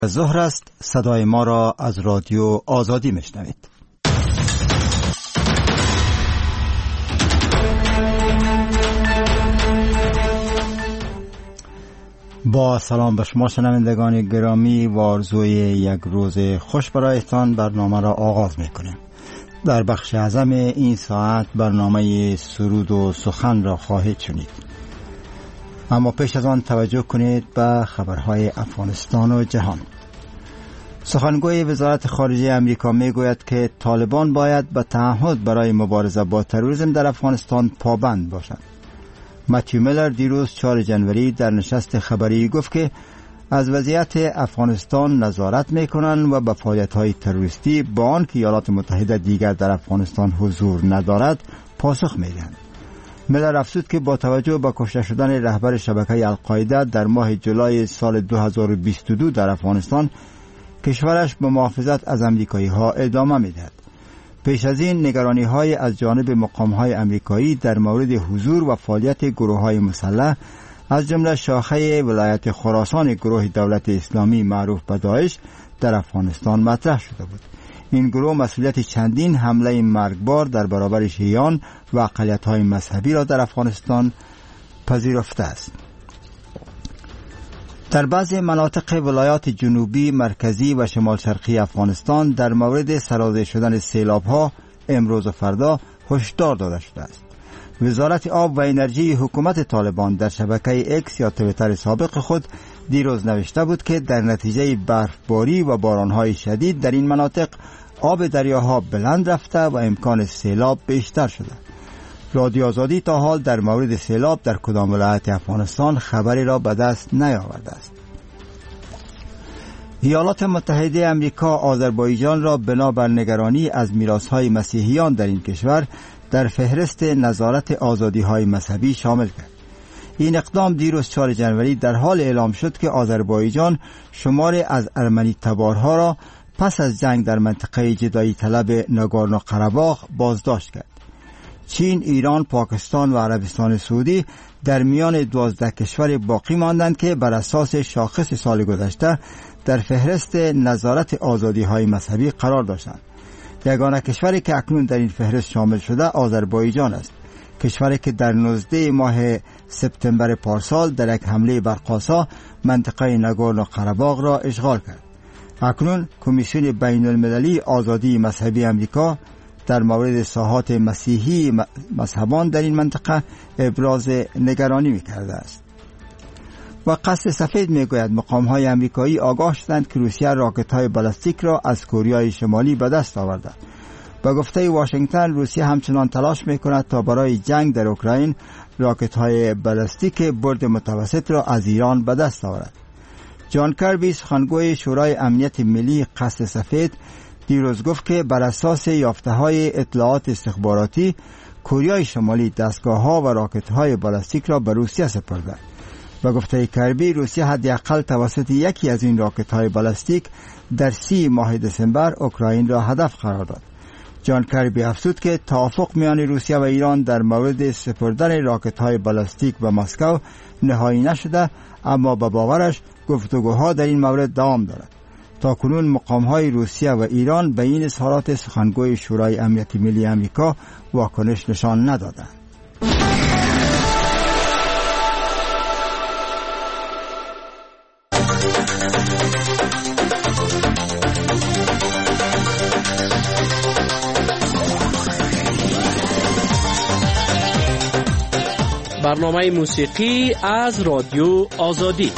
ظهر است. صدای ما را از رادیو آزادی میشنوید. با سلام به شما شنوندگان گرامی و آرزوی یک روز خوش برایتان برنامه را آغاز میکنیم. در بخش اعظم این ساعت برنامه سرود و سخن را خواهید شنید. اما پیش از آن توجه کنید به خبرهای افغانستان و جهان. سخنگوی وزارت خارجه امریکا میگوید که طالبان باید به تعهد برای مبارزه با تروریسم در افغانستان پابند باشد. متیو میلر دیروز 4 جنوری در نشست خبری گفت که از وضعیت افغانستان نظارت میکنند و به فعالیت‌های تروریستی با آنکه ایالات متحده دیگر در افغانستان حضور ندارد پاسخ میدهند. میلر افزود که با توجه به کشته شدن رهبر شبکه القاعده در ماه جولای سال 2022 در افغانستان، کشورش به محافظت از امریکایی‌ها ادامه می‌دهد. پیش از این نگرانی‌های از جانب مقام‌های امریکایی در مورد حضور و فعالیت گروه‌های مسلح از جمله شاخه ولایت خراسان گروه دولت اسلامی معروف به داعش در افغانستان مطرح شده بود. این گروه مسئولیت چندین حمله مرگبار در برابر شیعیان و اقلیت‌های مذهبی را در افغانستان پذیرفته است. در بعضی مناطق ولایات جنوبی، مرکزی و شمال شرقی افغانستان در مورد سرازیر شدن سیلاب‌ها امروز و فردا هشدار داده شده است. وزارت آب و انرژی حکومت طالبان در شبکه اکس یا توییتر سابق خود دیروز نوشته بود که در نتیجه برفباری و باران‌های شدید در این مناطق آب دریاها بلند رفته و امکان سیلاب بیشتر شده. رادیو آزادی تا حال در مورد سیلاب در کدام ولایت افغانستان خبری را به دست نیاورده است. ایالات متحده امریکا آذربایجان را بنابر نگرانی از میراث‌های مسیحیان در این کشور در فهرست نظارت آزادی‌های مذهبی شامل کرد. این اقدام دیروز 4 جنوری در حال اعلام شد که آذربایجان شماری از ارمنی تبارها را پس از جنگ در منطقه جدایی طلب ناگورنو قره‌باغ بازداشت کرد. چین، ایران، پاکستان و عربستان سعودی در میان 12 کشور باقی ماندند که بر اساس شاخص سال گذشته در فهرست نظارت آزادی‌های مذهبی قرار داشتند. یگانه کشوری که اکنون در این فهرست شامل شده آذربایجان است، کشوری که در 19 ماه سپتامبر پارسال در یک حمله برق‌آسا منطقه ناگورنو قره‌باغ را اشغال کرد. اکنون کمیسیون بین المللی آزادی مذهبی امریکا در مورد ساحات مسیحی مذهبان در این منطقه ابراز نگرانی می‌کرده است. و قصر سفید میگوید مقام‌های امریکایی آگاه شدند که روسیه راکت‌های بالستیک را از کره شمالی به دست آورده. با گفته واشنگتن، روسیه همچنان تلاش می‌کند تا برای جنگ در اوکراین راکت‌های بالستیک برد متوسط را از ایران به دست آورد. جان کربی، سخنگوی شورای امنیت ملی قصر سفید، دیروز گفت که بر اساس یافته‌های اطلاعات استخباراتی کره شمالی دستگاه‌ها و راکت‌های بالستیک را به روسیه سپرده. و گفته کربی، روسیه حداقل توسط یکی از این راکت‌های بالستیک در 30 ماه دسامبر اوکراین را هدف قرار داد. جان کربی افزود که توافق میان روسیه و ایران در مورد سپردن راکت‌های بالستیک به مسکو نهایی نشده، اما به باورش گفتگوها در این مورد دوام دارد. تاکنون مقام‌های روسیه و ایران به این اظهارات سخنگوی شورای امنیت ملی آمریکا واکنش نشان ندادند. برنامه موسیقی از رادیو آزادی.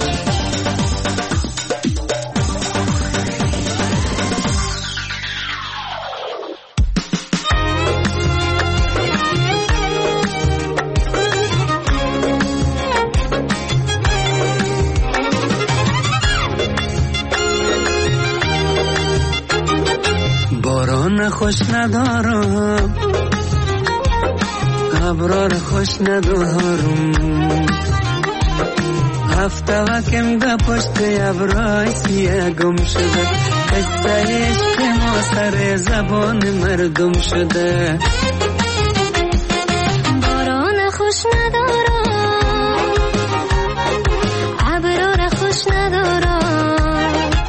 باران خوش ندارم، ابرار خوش ندارم، هفته وکم ده پشت ابرای سیه گم شده، قصه عشق ما سر زبان مردم شده. باران خوش ندارم، ابرار خوش ندارم،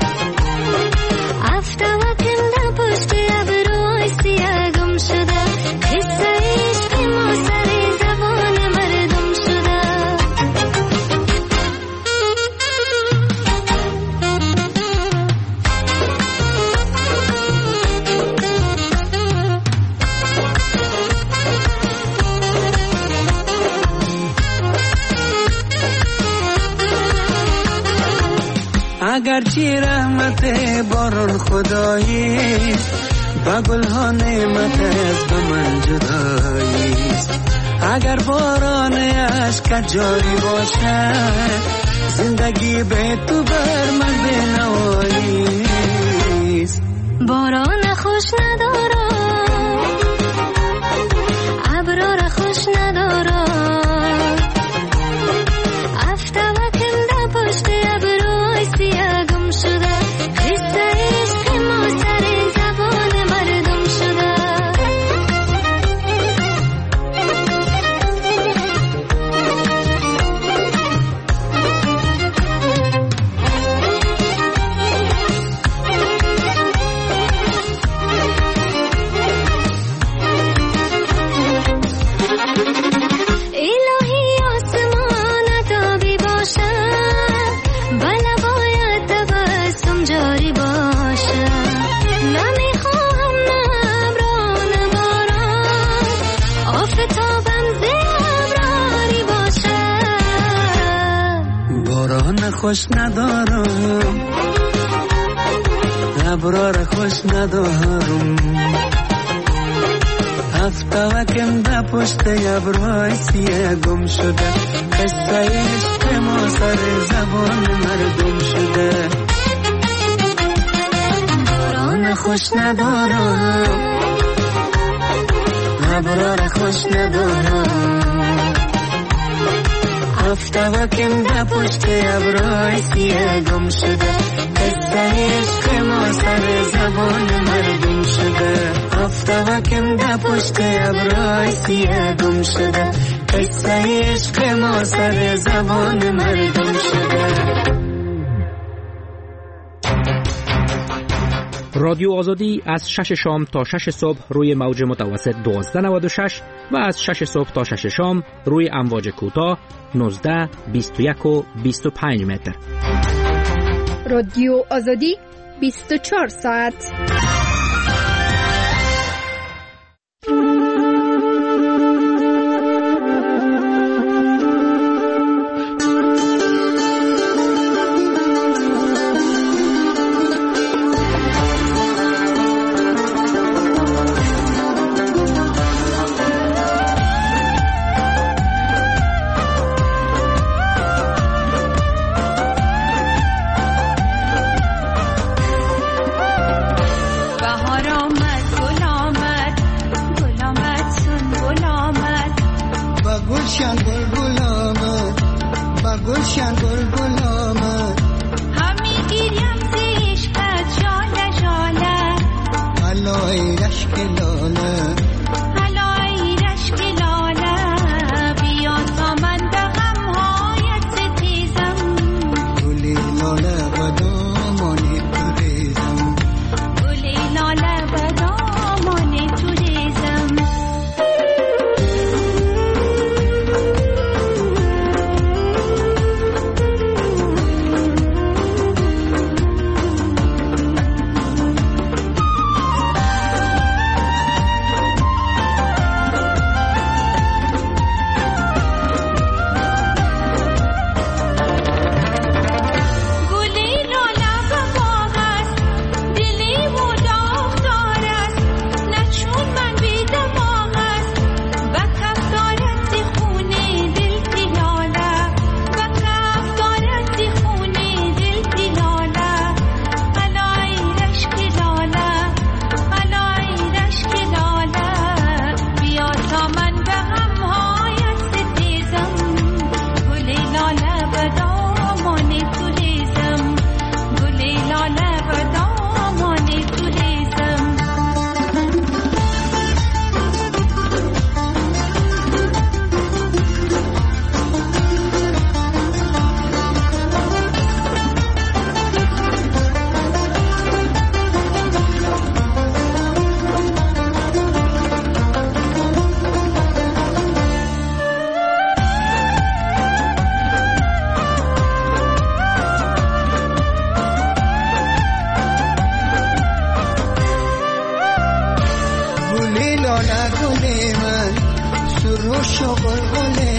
گرچه رحمت باران خدایی، با گلها نعمت از به من جداییست. اگر باران عشق جاری باشد، زندگی به تو بر من بنواییست. باران خوش ندارم، ابرار خوش ندارم، افتوکم در پشت ابروی سیاه گم شده، قصه عشق ما سر زبان مردم شده. خوش ندارم، ابرار خوش ندارم، افتوکم در پشت ابروی سیاه گم شده، قصه عشق ما سر زبان مردم شده. باران خوش ندارم، ابرار خوش ندارم، افتوکم در پشت ابروی سیاه گم شده، قصه عشق ما سر زبان مردم شده. افتوکم در پشت ابروی سیاه گم شده، قصه عشق ما سر زبان مردم شده. رادیو آزادی از 6 شام تا 6 صبح روی موج متوسط 1296 و از 6 صبح تا 6 شام روی امواج کوتاه 19، 21 و 25 متر. رادیو آزادی 24 ساعت.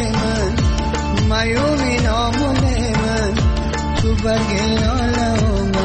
برگ لاله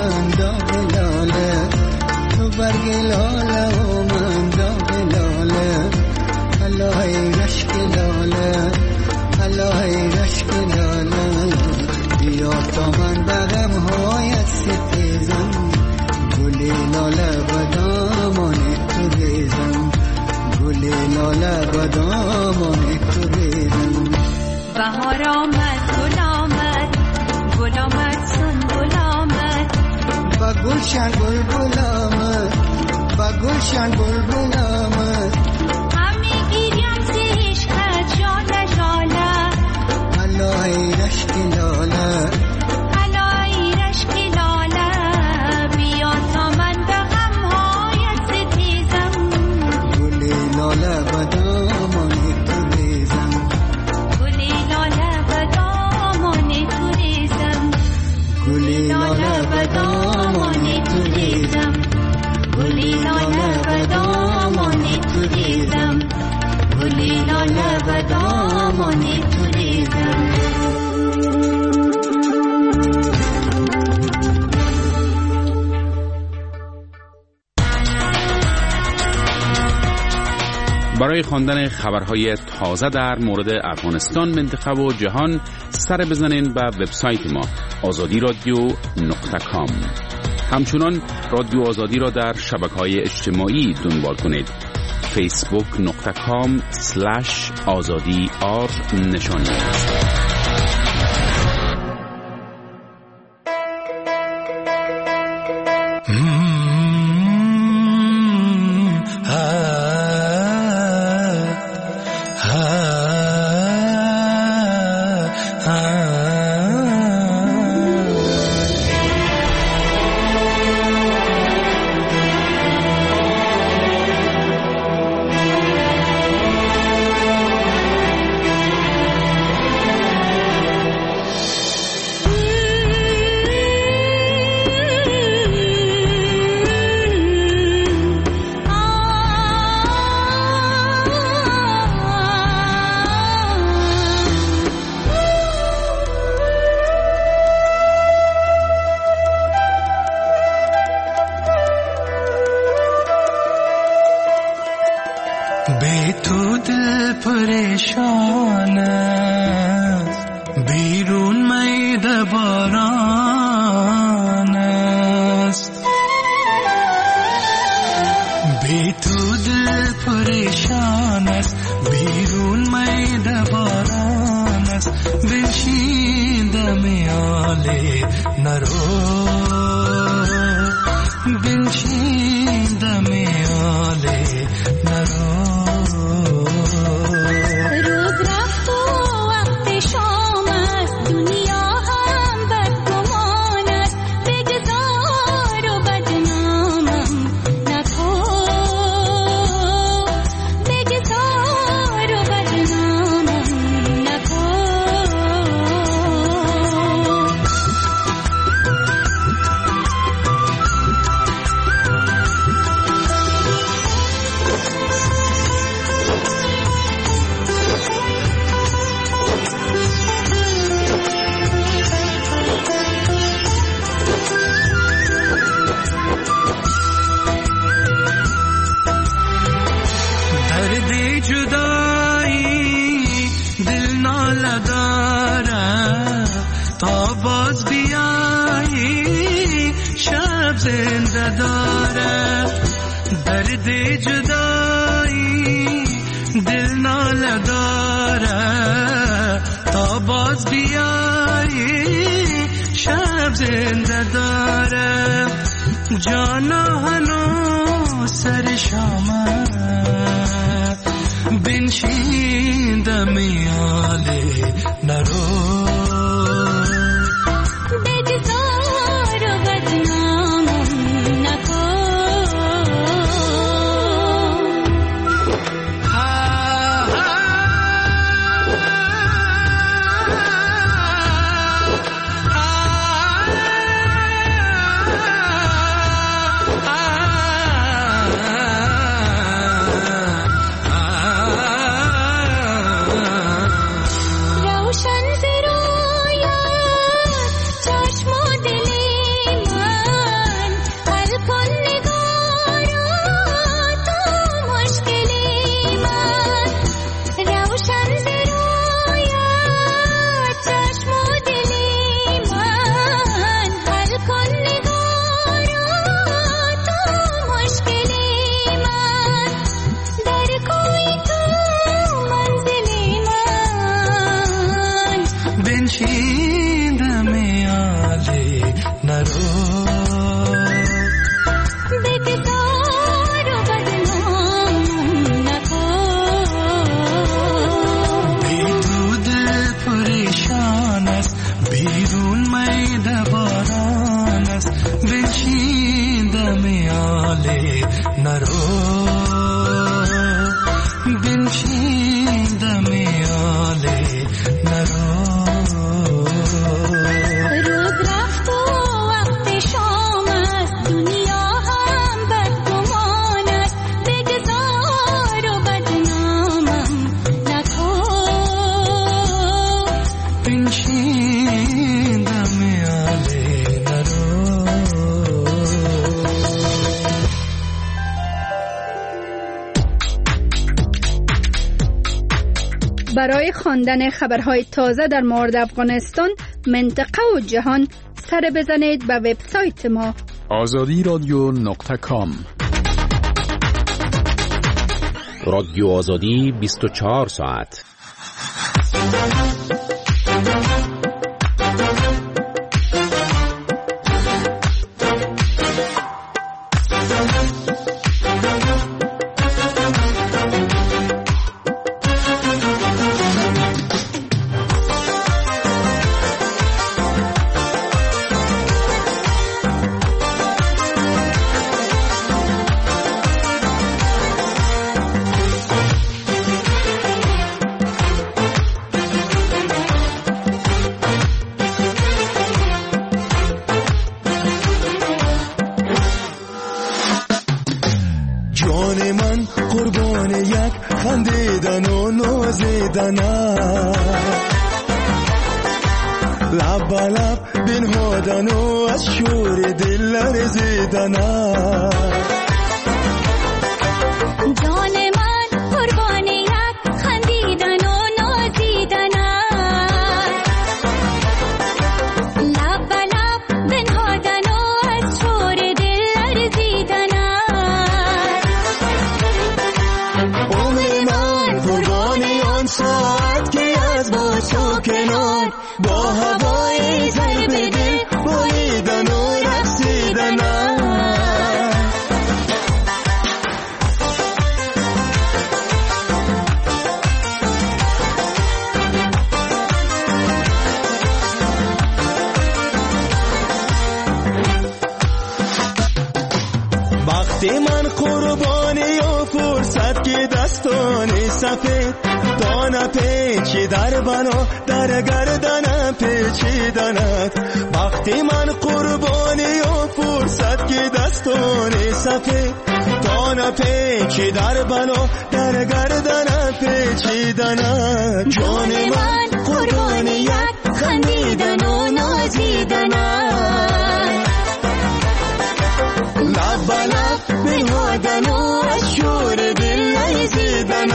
گلشن بلبلم با گلشن بلبلم همه گیریم زیش خد شاله شاله علای رشک لاله علای رشک لاله بیا تا من به غمهای ستیزم گلی لاله به دامان تو ریزم گلی لاله به دامان تو ریزم گلی لاله به دامان تو ریزم گلی لاله به دامان تو ریزم گلی لاله به دامان تو ریزم برای خواندن خبرهای تازه در مورد افغانستان، منطقه و جهان سر بزنین به وبسایت ما azadi.radio.com. همچنان رادیو آزادی را در شبکه‌های اجتماعی دنبال کنید. facebook.com/azadi نشانی پریشان است بیرون میده باران است بی تو دل پریشان است بیرون میده باران است بنشین دم آله نرو بنشین دم آله نرو درد جدایی دل ناله داره تا باز بیایی شب زنده داره جانا هنو سر شامه بنشین دمی آله نرو بنشین دم آله نرو بنشین دم آله نرو روز رفت و وقت شام است دنیا هم بدگمان است بگذار و بدنامم نکن بنشین دم آله نرو. برای خواندن خبرهای تازه در مورد افغانستان، منطقه و جهان سر بزنید به وبسایت ما azadiradio.com. رادیو آزادی 24 ساعت. جان من قربان یک خندیدن و نازیدن لب به لب بنهادن و از شور دل لرزیدن جان من قربان یک خندیدن و نازیدن لب به لب بنهادن و از شور دل لرزیدن ساعت که از باشو کنار با هوای ضرب دل بریدن و رقصیدن وقتی من قربانی و فرصت که دستانی سفید دانه پیچی در بنا در گردن پیچیدنت وقتی من قربانی و فرصت که دستانی سفید دانه پیچی در بنا در گردن پیچیدنت جان من قربانی یک خندیدن و نازیدن لب به لب بنهادن و از شور دل لرزیدن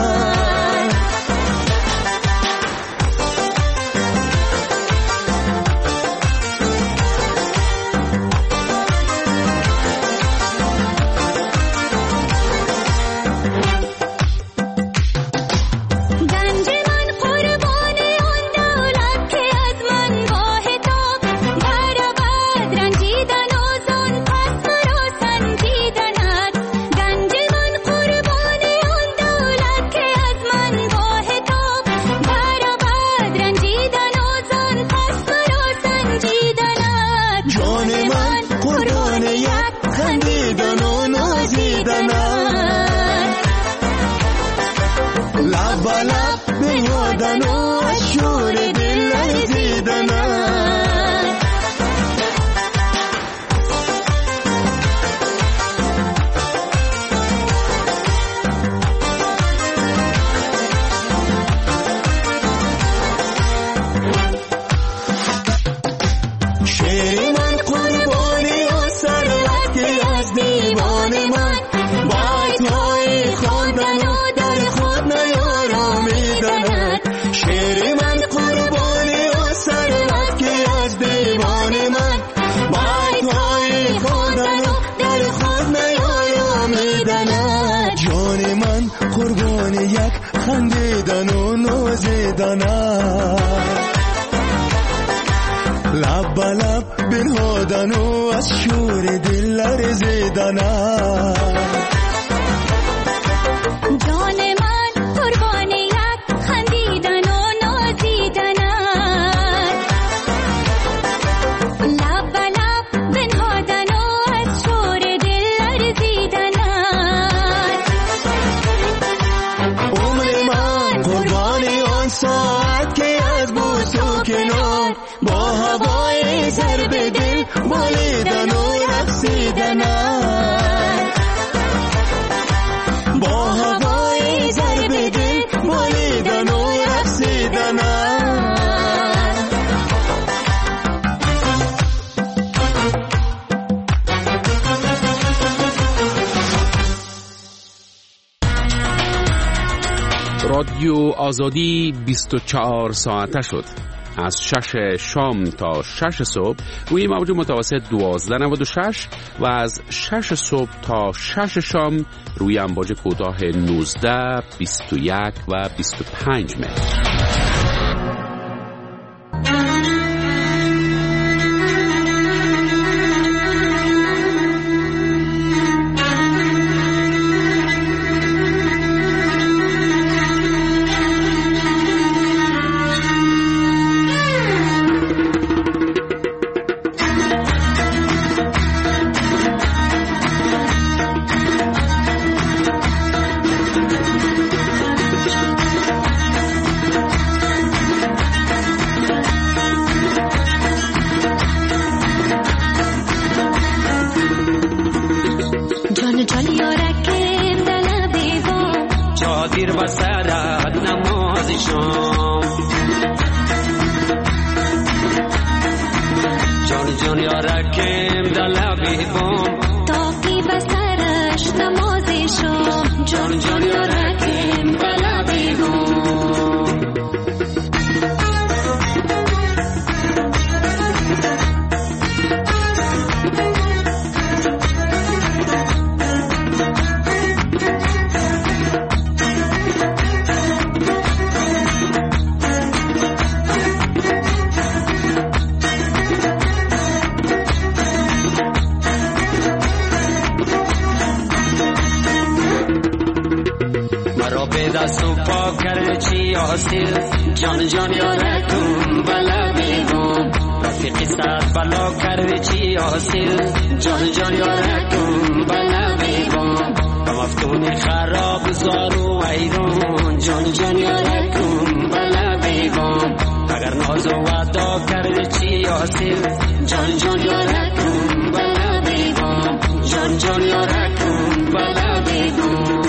لب به لب بنهادن و از شور دل لرزیدن شعر من قربانی و ثروت که از دیوان من بایت‌های خواندن و در خود نیارامیدند شعر من قربانی و ثروت که از دیوان من بایت‌های خواندن و در خود نیارامیدند جان من قربانی یک خندیدن و نازیدن لب به لب بنهادن و از شور دل لرزیدن جان من قربان یک خندیدن و نازیدن لب به لب بنهادن و رادیو آزادی 24 ساعته شد. از 6 شام تا 6 صبح روی موج متوسط 1296 و از 6 صبح تا 6 شام روی امواج کوتاه 19، 21 و 25 متر. جان جان یارتون بلا بیگم رفیقی ساعت بلا کرده چی حاصل جان جان یارتون بلا بیگم مفتون خراب زارو ویرون جان جان یارتون بلا بیگم اگر ناز و وعدا کرده چی حاصل جان جان یارتون بلا بیگم جان جان یارتون بلا بیگم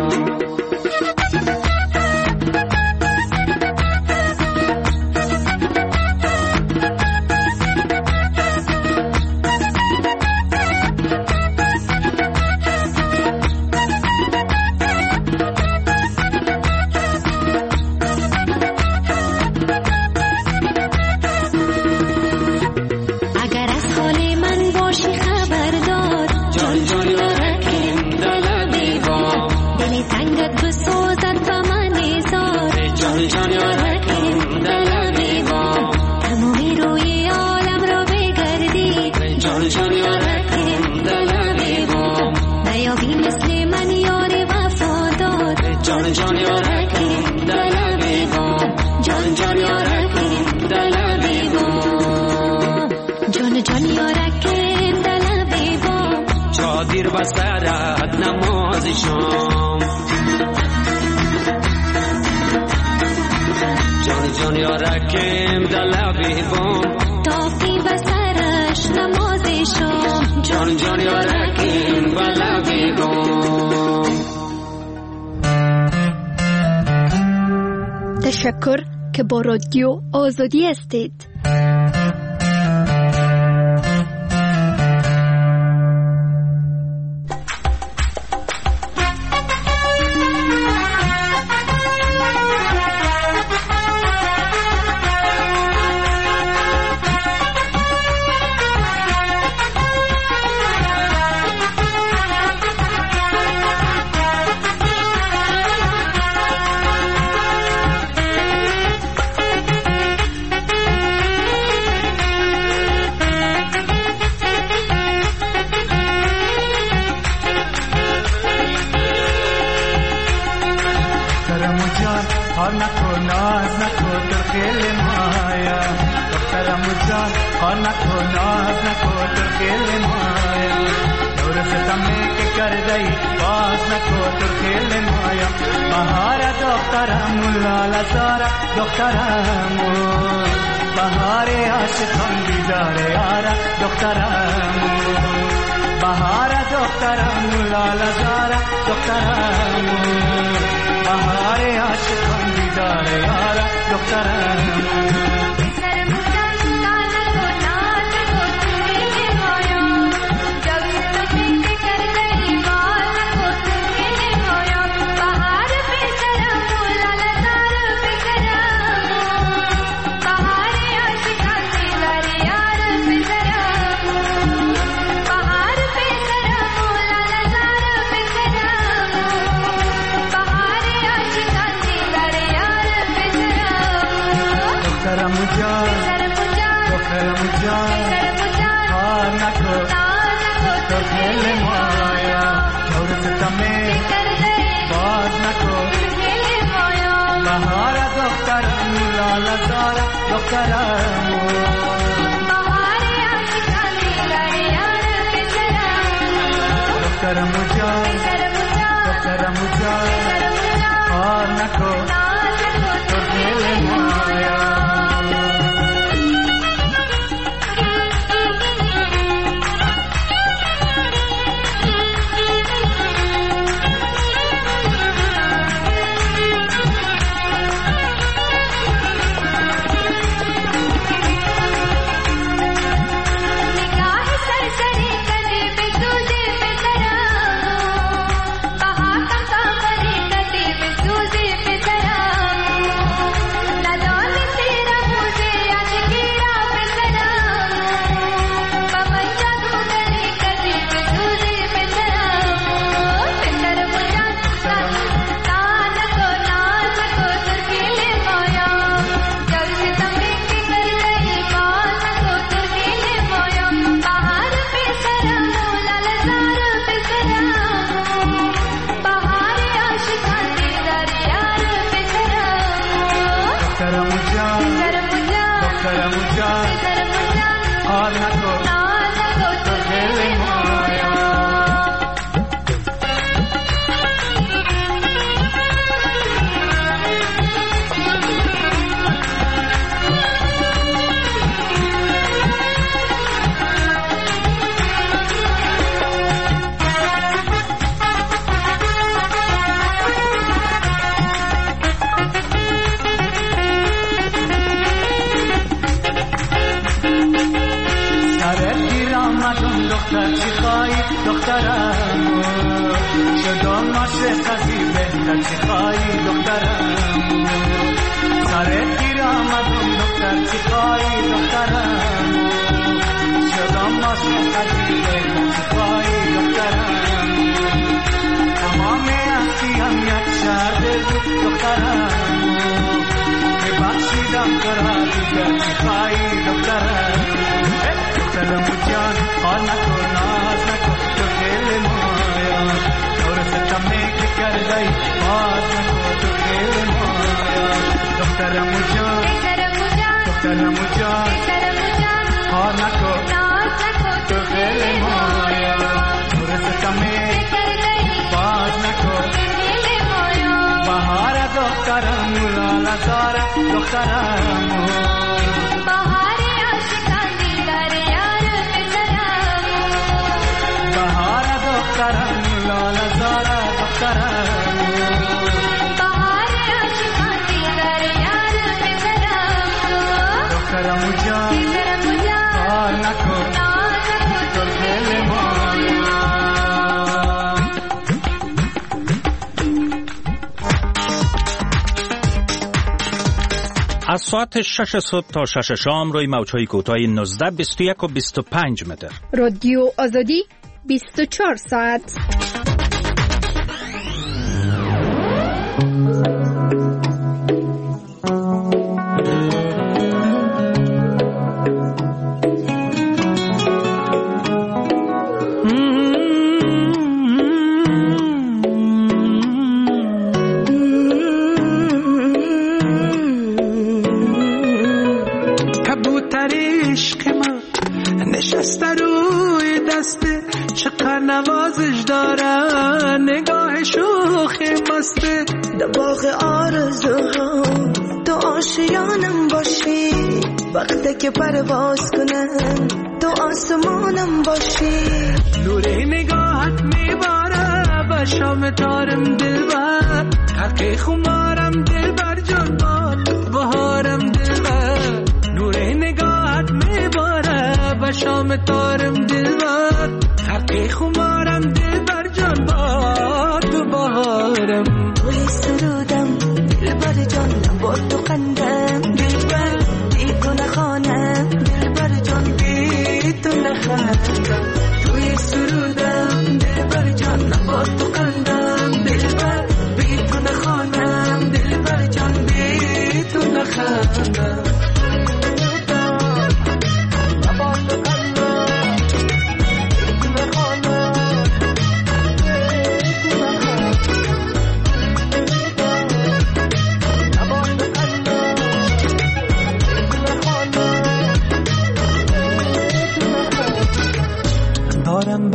دیر بسرت نماز شام جان جان یارکم دلبی بام تاقی بسرش نماز شام جان جان یارکم دلبی بام. تشکر که با رادیو آزادی هستید. بهار دخترم لاله زار دخترم بهاری عاشقانی داری یار پسرم دخترم جان دخترم جان کار نکن تو دل مایا از ساعت 6 صبح تا 6 شام روی موج‌های کوتاه 19 21 و 25 متر. رادیو آزادی 24 ساعت. نوازش دارن نگاه شوخی مسته در باغ آرزوها تو آشیانم باشی وقتی که پرواز کنم تو آسمانم باشی نور نگاهت میباره به شام تارم دلبر حقی خمارم دلبر جان باد بهارم دلبر نور نگاهت میباره به شام تارم دلبر حقی خمارم دلبر جان با تو بهارم توی سرودم دلبر جانم با تو قندم دلبر بی تو نخوانم دلبر جان بی تو نخوانم توی سرودم دلبر جانم با تو قندم دلبر بی تو نخوانم دلبر جان بی تو نخوانم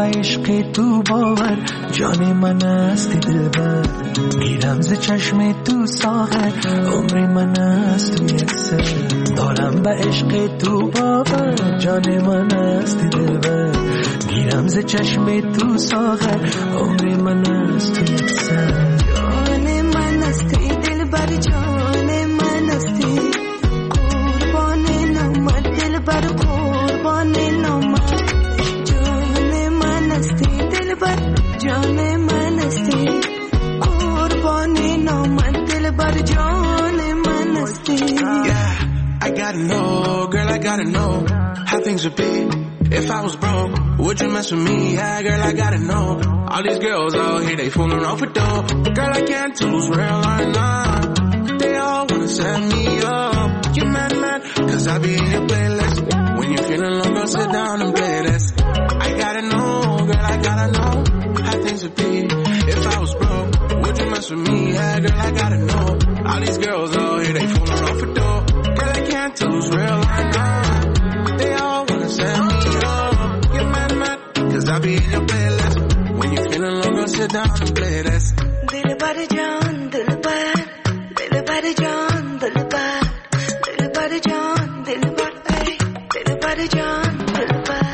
به عشق تو باور، جان من هستی دلبر، میرم ز چشم تو ساغر، عمر من هست تو یک سر. دارم به عشق تو باور، جان من هستی دلبر، میرم ز چشم تو ساغر، عمر من هست تو یک سر. جان من هستی دلبر، جان من هستی، قربان نامت دلبر، قربان نامت. جان من هستی دلبر، جان من هستی، قربان نامت دلبر، جان من هستی. Yeah, I gotta know, girl, I gotta know how things would be if I was broke. Would you mess with me? Yeah, girl, I gotta know. All these girls out here, they fooling off with dough. Girl, I can't choose real or not. They all wanna set me up. You mad, cause I be in your playlist. When you're feeling low, go sit down and play this. I gotta know, girl, I gotta know how things would be if I was broke. Would you mess with me? Yeah, girl, I gotta know. All these girls out here, they fooling off with dough. Girl, I can't choose real or not. They all wanna set me up. You mad, cause I be in your playlist. When you're feeling low, go sit down and play this. Dilbar jaan, dilbar, dilbar jaan, dilbar, dilbar jaan, dilbar, ay, dilbar jaan, dilbar.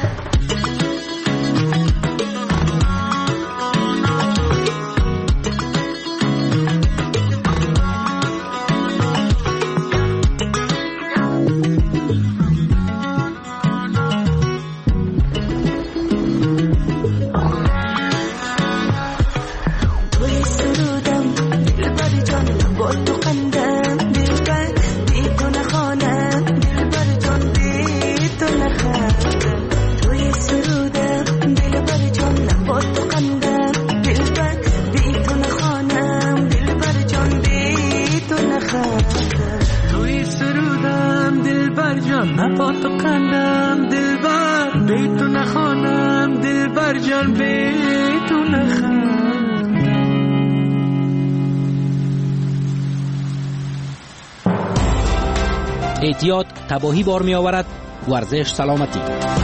اعتیاد تباهی بار می آورد، ورزش سلامتی.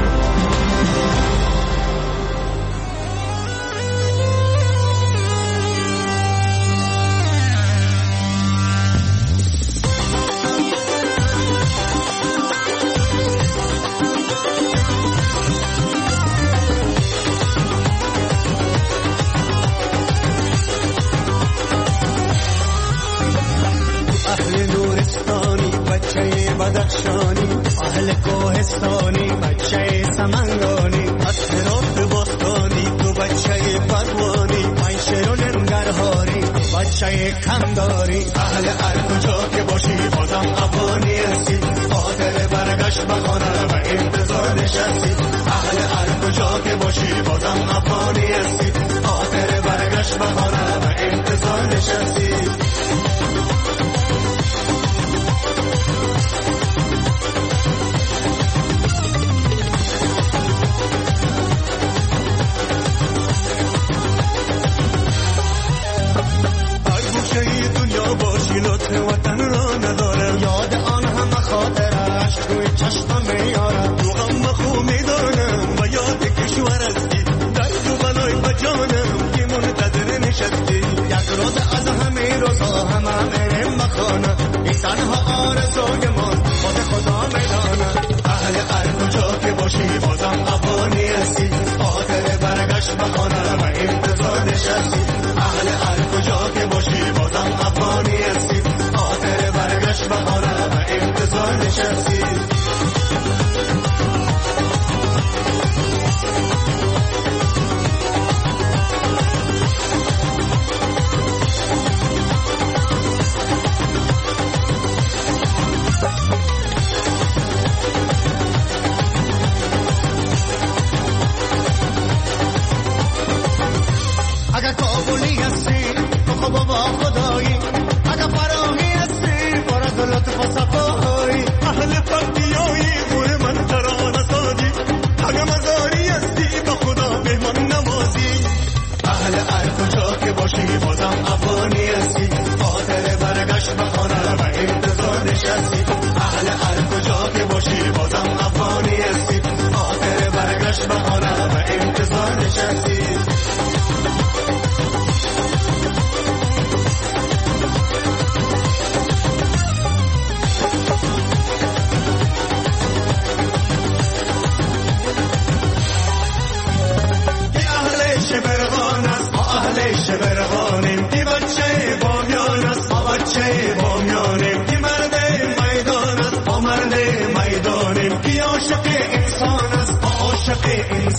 بدخشانی اهل کوهستانی بچه سمنگانی اطراف باستانی تو بچه بدوانی من شیرون ننگرهاری بچه کمداری اهل هر کجا که باشی بازم افغانی هستی خاطر برگشت به خانه و انتظار نشستی اهل هر کجا که باشی بازم افغانی هستی خاطر برگشت به خانه و انتظار نشستی وطن را ندارم یاد آن همه خاطرش روی چشمم میارم تو غم خو میدانم و یاد کشور هستی درد و بلای به جانم که منتظر نشستی یک روز از همه روزها همه مخانه این تنها آرزوی من خود خدا میدانم اهل هر کجا که باشی بازم افغانی هستی خاطر برگشت به خانه و انتظار نشستی اهل هر کجا که باشی بازم افغانی هستی خاطر برگشت به خانه و انتظار نشستی اگر کابلی هستی تو خب با خدایی اگر فراهی هستی برد لطف و صفایی اهل پرتیایی گوه من ترانه سازی اگر مزاری هستی با خدا مهمان نوازی اهل هر کجا که باشی بازم افغانی هستی خاطر برگشت به خانه و انتظار نشستی اهل هر کجا که باشی بازم افغانی هستی خاطر برگشت به خانه و انتظار نشستی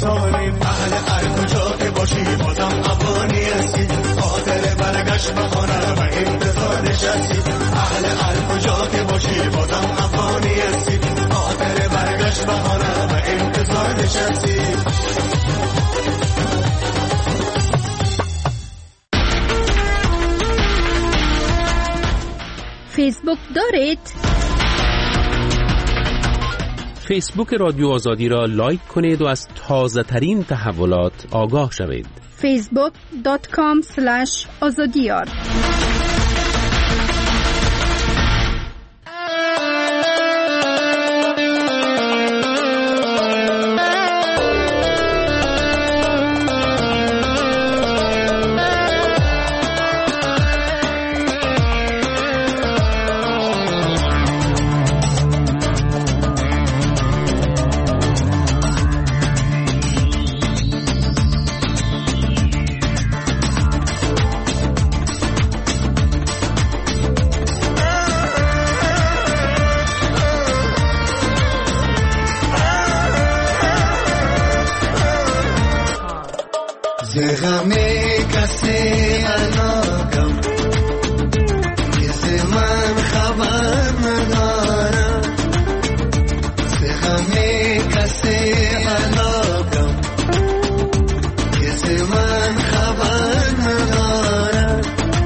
انسانی اهل هر کجا که باشی بازم افغانی هستی خاطر برگشت به خانه و انتظار نشستی اهل هر کجا که باشی بازم افغانی هستی خاطر برگشت به خانه و انتظار نشستی فیسبوک دارید؟ فیسبوک رادیو آزادی را لایک کنید و از تازه ترین تحولات آگاه شوید. facebook.com/azadiyar غمی کسی علاقم کسی من خبر ندارم غمی کسی علاقم کسی من خبر ندارم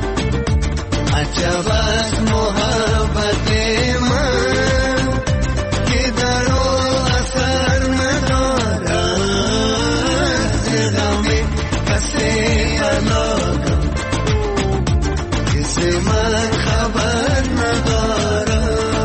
عجب از محبت من که در او اثر ندارم غمی کسی علاقم کسی من خبر ندارم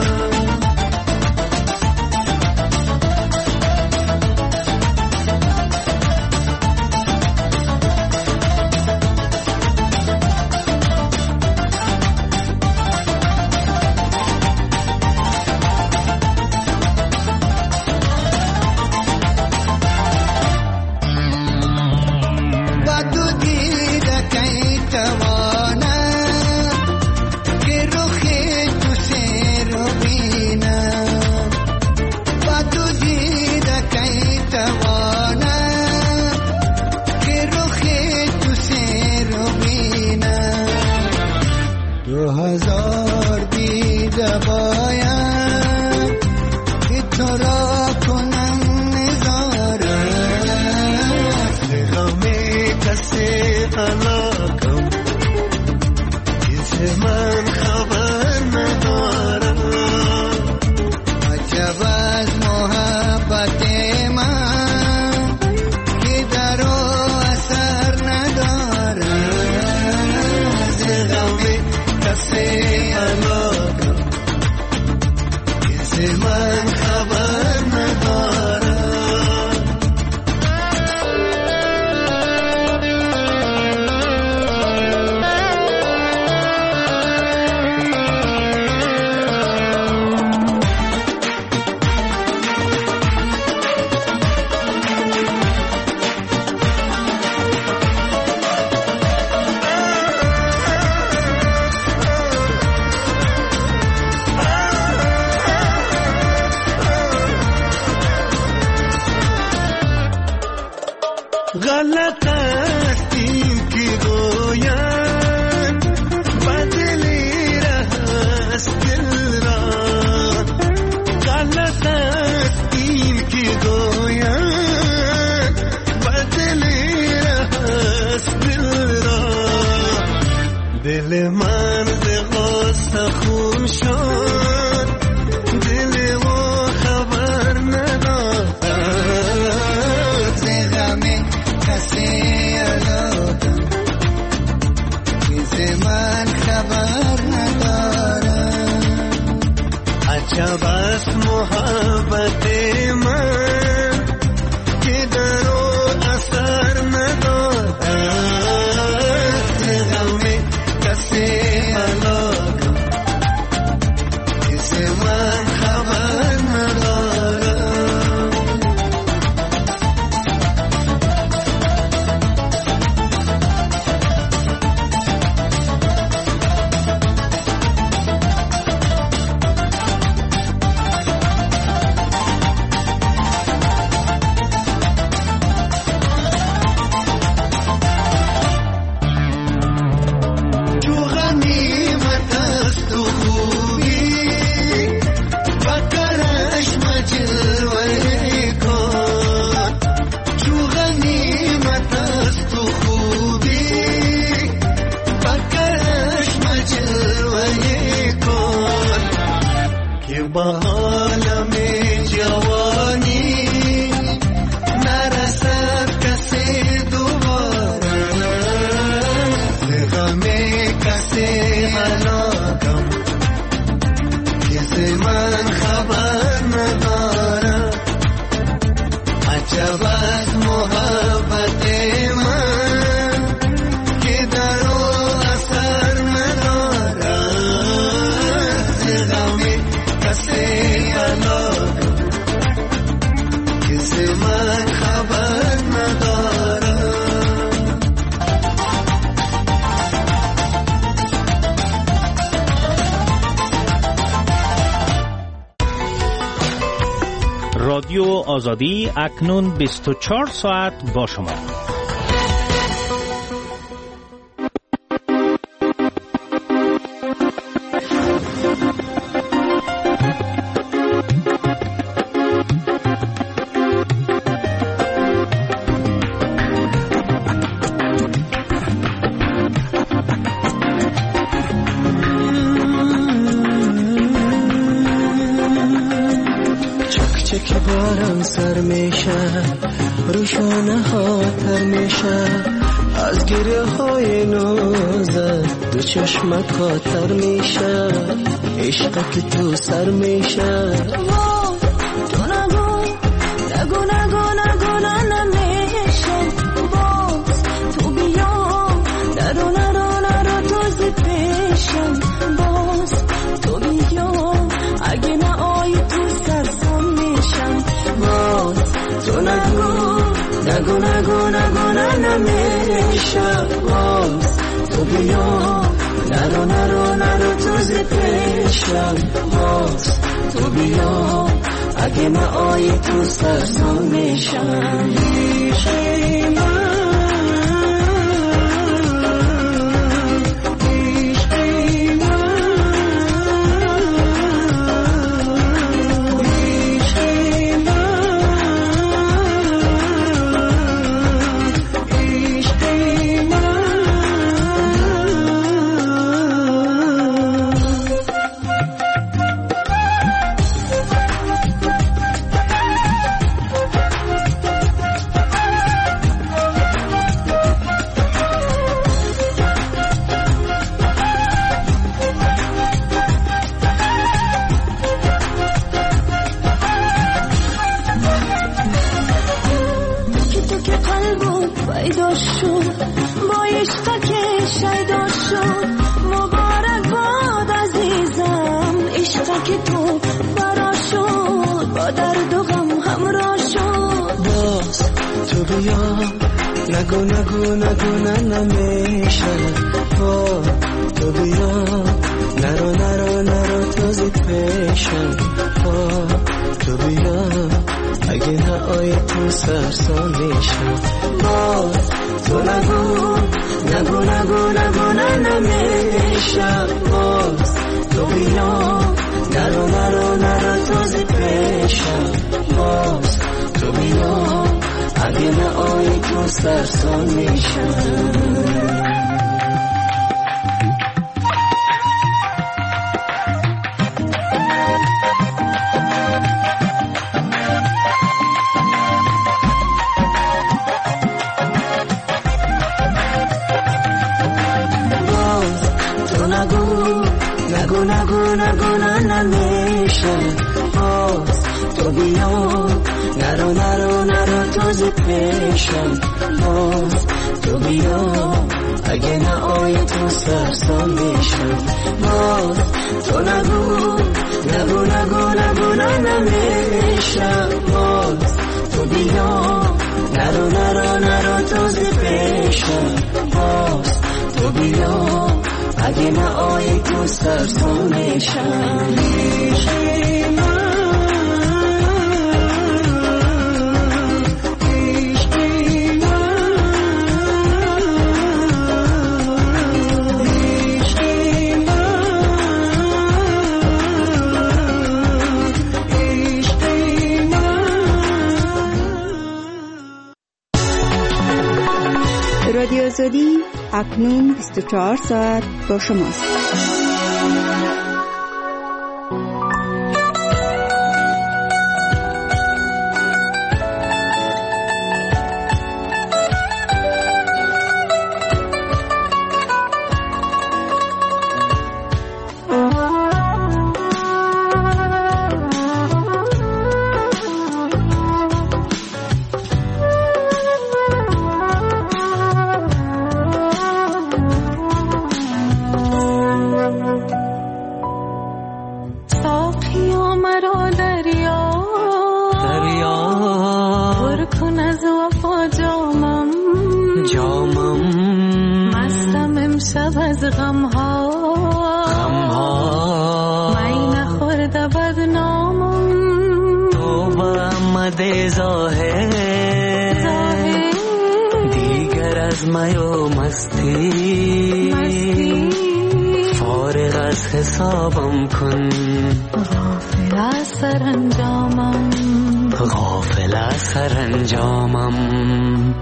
غلط است این که گویم بدلی است دل را غلط است این که گویم بدلی است دل را دل من ز غصه خون شد دل و خبر ندارد ز غم کسی علاقم کسی من خبر ندارم عجب است محبت من که در او اثر ندارد ز غم کسی علاقم کسی من خبر ندارم رادیو آزادی اکنون 24 ساعت با شما. سر میشه روشانه ها تر میشه از گریه های نازت دو چشمت کاتر میشه عشق که تو سر میشه تو نگو نمیشه باز تو بیا نرو تو زد پیشم باز تو بیا اگه نه آی تو سرسام میشم باز تو نگو نمیشه باز تو بیا نرو تو زد پیشم باز تو بیا اگه نه آی تو سرسام میشم نگو نمیشه تو بیا نرو تو زد پیشم تو بیا اگه نه آی تو سرسام میشم تو نگو نمیشه تو بیا نرو تو زد پیشم تو بیا اگه نه آی تو سرسام میشم نگو نمیشه تو بیا نرو تو زد پیشم تو بیا اگه نه آی تو سرسام میشم تو نگو نمیشه تو بیا نرو تو زد پیشم تو بیا اگه نه آی تو سرسام میشم رادیو آزادی اکنون 24 ساعت با شماست. آمده ظاهر دیگر از می و مستی فارغ از حسابم کن غافل از سرانجامم غافل از سرانجامم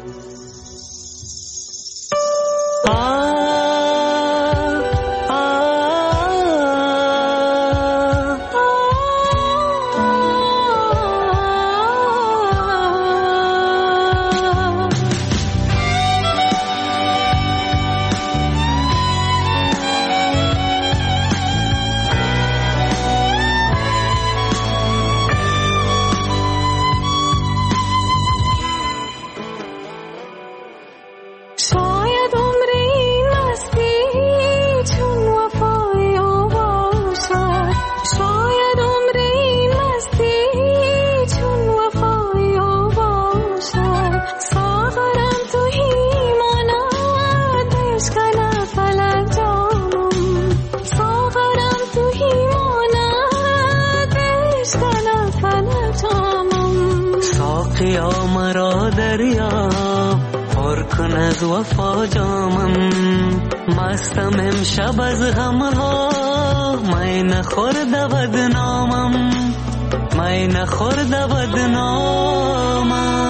از وفا جامم مستم امشب از غمها می نخورد بدنامم می نخورد بدنامم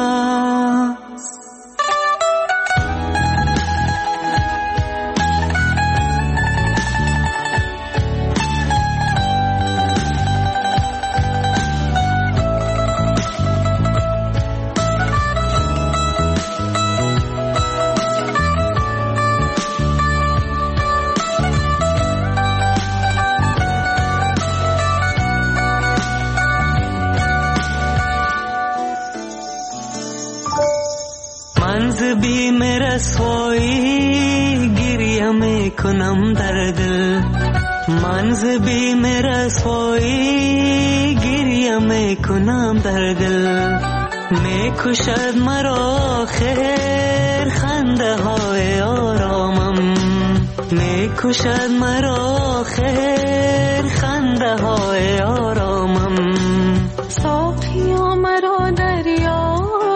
بیم رسوایی گریه میکنم در دل من ز بیم رسوایی گریه میکنم در دل میکشد مرا خیر خنده های آرامم میکشد مرا خیر خنده های آرامم ساقیا مرا دریا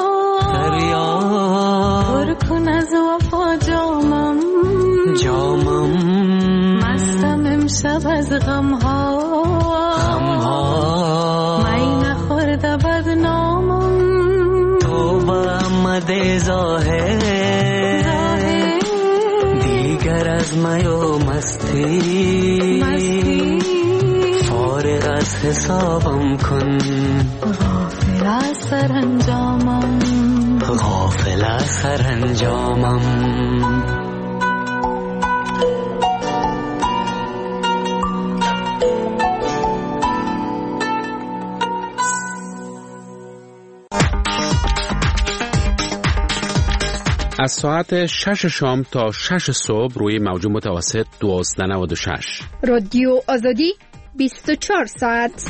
کن از وفا جامم مستم امشب از غمها می نخورده بدنامم توبه آمده ظاهر دیگر از می و مستی فارغ از حسابم کن غافل از سرانجامم غافل از سرانجامم از ساعت 6 شام تا 6 صبح روی موج متوسط 1296 رادیو آزادی 24 ساعت.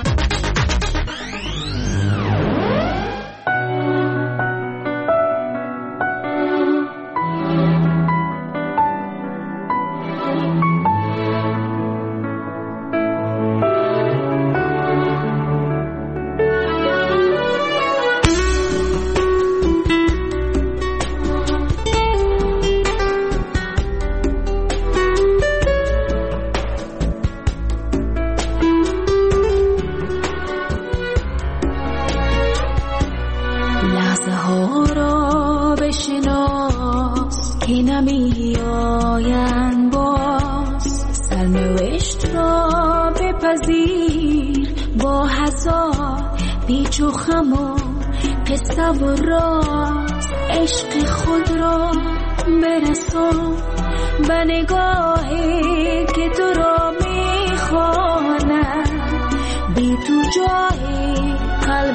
قصه و راز عشق خود را برسان به نگاهی که تو را میخواند بی تو جای قلب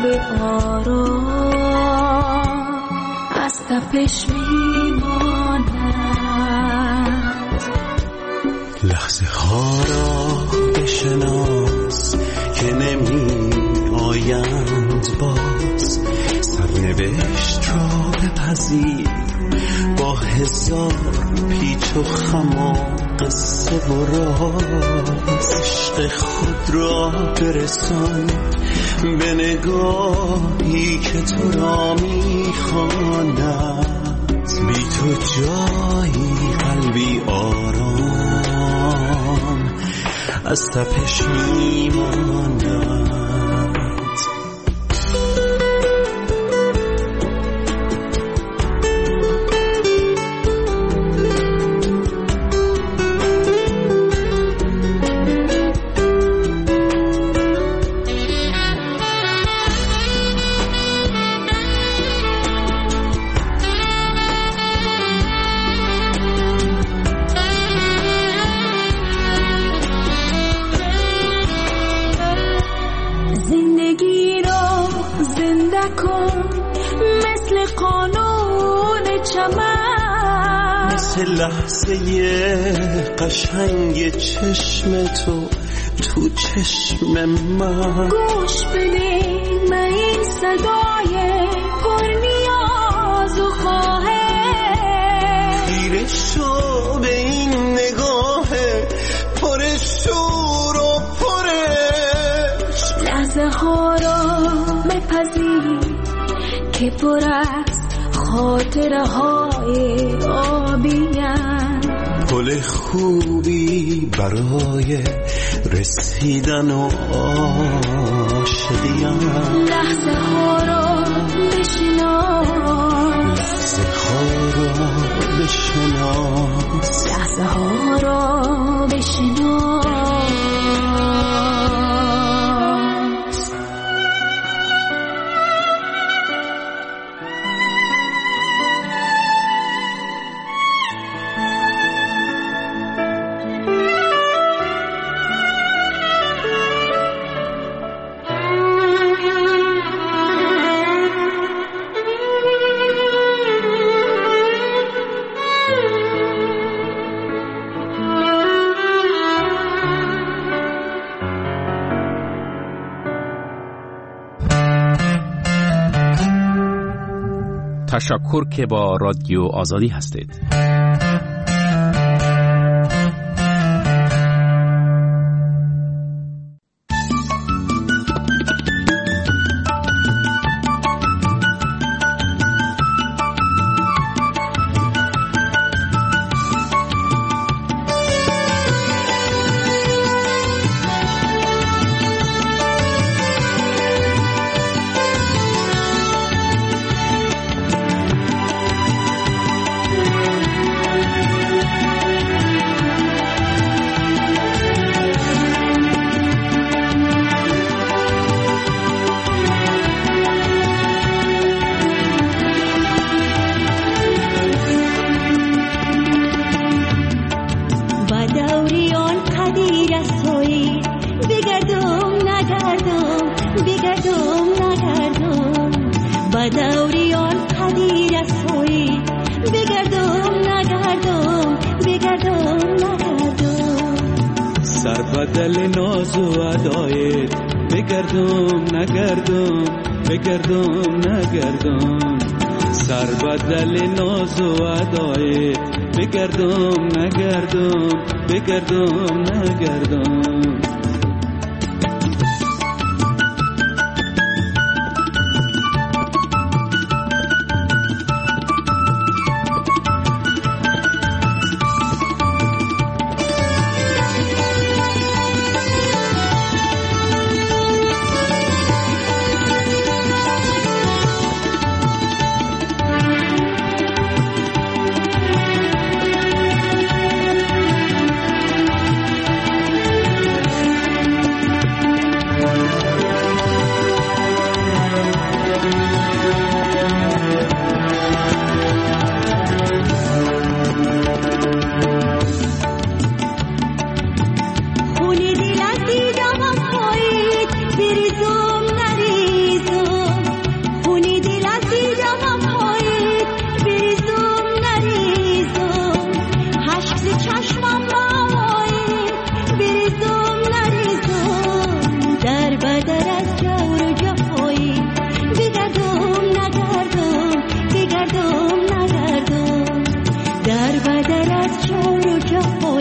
آرام از تپش میماند. لحظه ها را بشناس که نمی آیند باز، سرنوشت را بپذیر با هزار پیچ و خم و قصه و راز، عشق خود را برسان به نگاهی که تو را میخواند. بی تو جایی قلبی آرام از تپش میماند. لحظه قشنگ چشم تو چشم من، گوش بده من این صدای پر نیاز و خواهش، خیره شو به این نگاه پر شور و پرش. لحظه ها را بپذیر که پر است خاطره های آبیان، پل خوبی برای رسیدن و عاشقیان. لحظه ها را بشناس، لحظه ها را بشناس، لحظه ها را بشناس. تشکر که با رادیو آزادی هستید. بدل ناز و ادایت بگردم نگردم بگردم نگردم، سر بدل ناز و ادایت بگردم نگردم بگردم نگردم.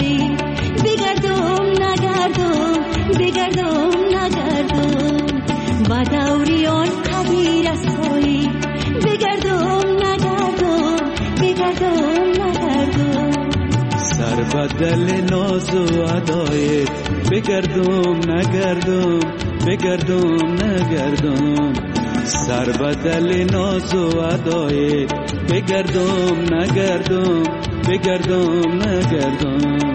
رسایی بگردم نگردم بگردم نگردم با دوریان قدی رسایی بگردم نگردم بگردم نگردم سر بدل ناز و ادایت بگردم نگردم بگردم نگردم سر بدل ناز و ادایت بگردم نگردم بگردم نگردم